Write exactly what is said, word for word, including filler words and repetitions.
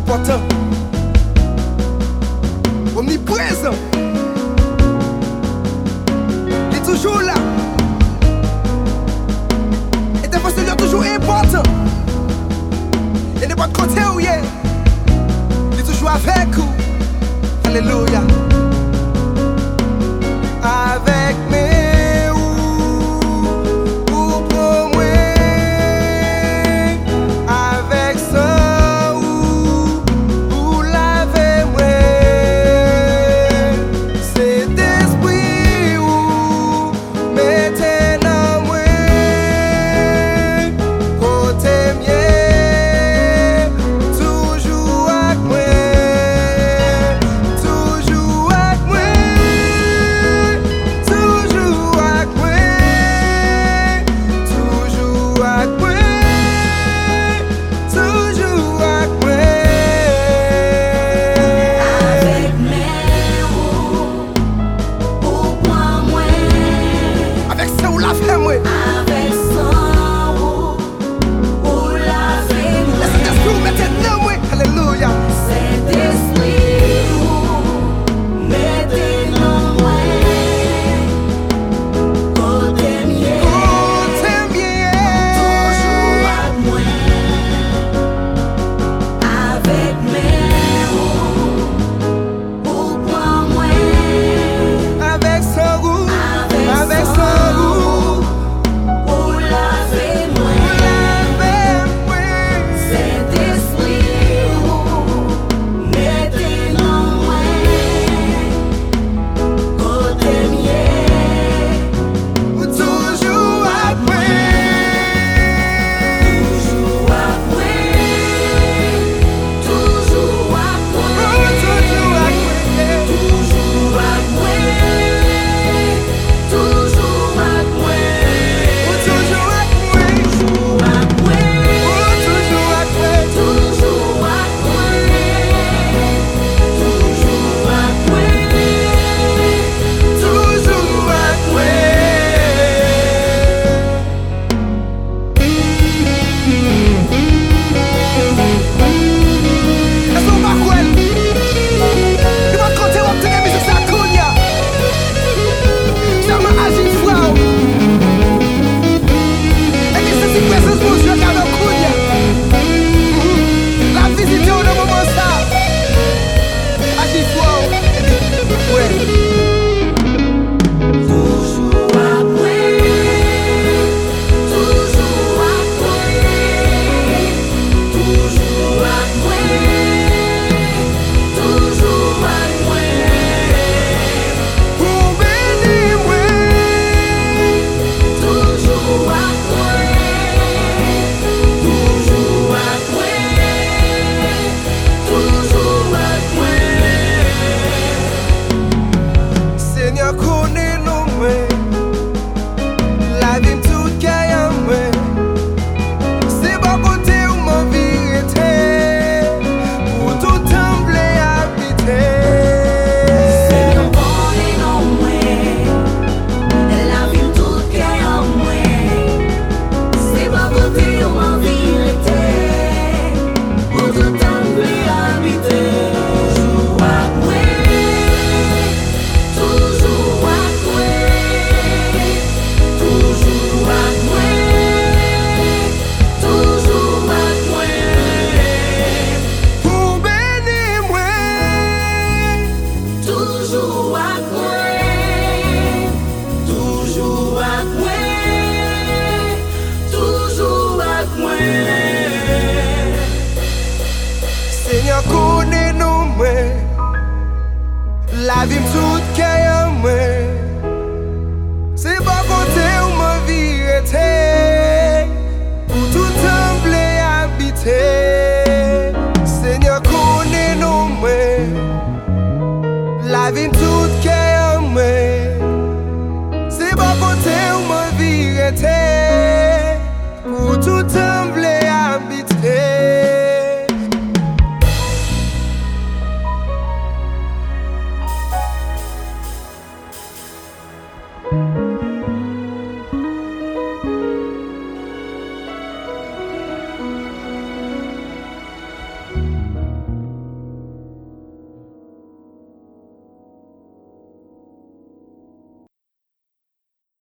omnipotent, omniprésent. Il est toujours là. Et des fois, c'est toujours important. Et n'importe côté où il est, il est toujours avec vous. Alléluia. Avec mes ou, ou pour moi, avec ça ou, ou laver moi, c'est d'esprit ou mettez dans moi, côté mieux, toujours avec moi, toujours avec moi. Seigneur connaît nous moi, la vie toute qu'est moi. C'est pas côté où ma vie était, où tout temple habité. Seigneur connaît nous moi, la vie toute qu'est moi. C'est pas côté où ma vie était, où tout temple